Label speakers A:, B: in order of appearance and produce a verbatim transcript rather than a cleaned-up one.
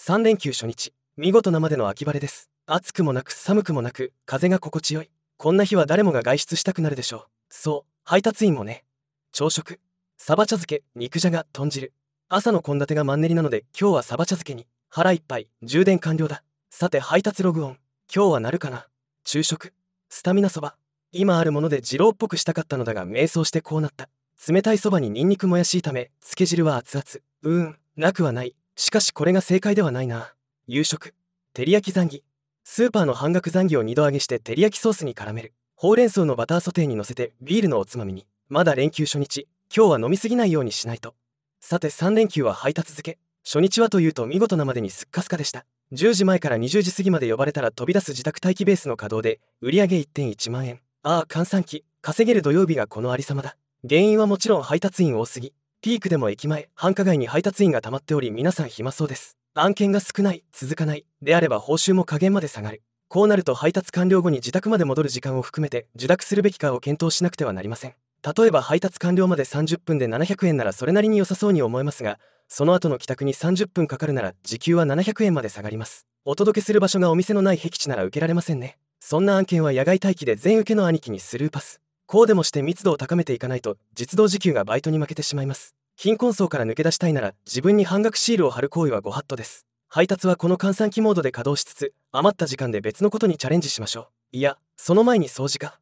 A: さん連休初日、見事なまでの秋晴れです。暑くもなく寒くもなく、風が心地よい。こんな日は誰もが外出したくなるでしょう。そう、配達員もね。朝食、サバ茶漬け、肉じゃが、豚汁。朝の献立がマンネリなので、今日はサバ茶漬けに。腹いっぱい、充電完了だ。さて配達ログオン。今日はなるかな。昼食、スタミナそば。今あるもので二郎っぽくしたかったのだが迷走してこうなった。冷たいそばにニンニクもやし炒め、つけ汁は熱々。うーん、なくはない。しかしこれが正解ではないな。夕食、照り焼きザンギ。スーパーの半額ザンギを二度揚げして照り焼きソースに絡める。ほうれん草のバターソテーに乗せてビールのおつまみに。まだ連休初日、今日は飲みすぎないようにしないと。さてさん連休は配達付け。初日はというと見事なまでにすっかすかでした。じゅうじまえからにじゅうじ過ぎまで呼ばれたら飛び出す自宅待機ベースの稼働で売上 いってんいち 万円。ああ閑散期、稼げる土曜日がこのありさまだ。原因はもちろん配達員多すぎ。ピークでも駅前、繁華街に配達員が溜まっており皆さん暇そうです。案件が少ない、続かないであれば報酬も下限まで下がる。こうなると配達完了後に自宅まで戻る時間を含めて受諾するべきかを検討しなくてはなりません。例えば配達完了までさんじゅっぷんでななひゃくえんならそれなりに良さそうに思えますが、その後の帰宅にさんじゅっぷんかかるなら時給はななひゃくえんまで下がります。お届けする場所がお店のない僻地なら受けられませんね。そんな案件は野外待機で全受けの兄貴にスルーパス。こうでもして密度を高めていかないと実動時給がバイトに負けてしまいます。貧困層から抜け出したいなら自分に半額シールを貼る行為はご法度です。配達はこの閑散期モードで稼働しつつ余った時間で別のことにチャレンジしましょう。いや、その前に掃除か。